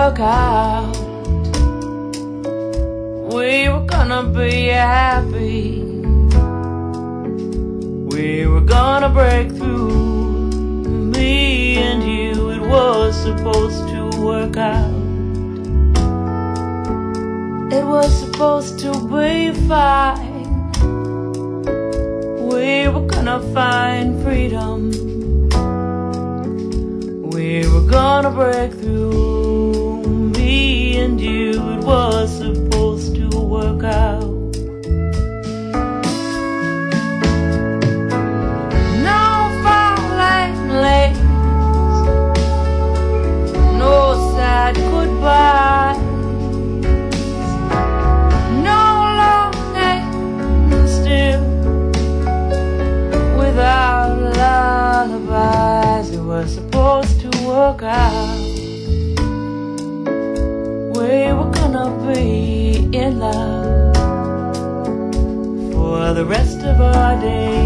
work out. We were gonna be happy. We were gonna break through. Me and you, it was supposed to work out. It was supposed to be fine. We were gonna find freedom. We were gonna break through. Me and you, it was supposed to work out. No falling leaves, no sad goodbye, no longing still without lullabies. It was supposed to work out. We were gonna be in love for the rest of our days.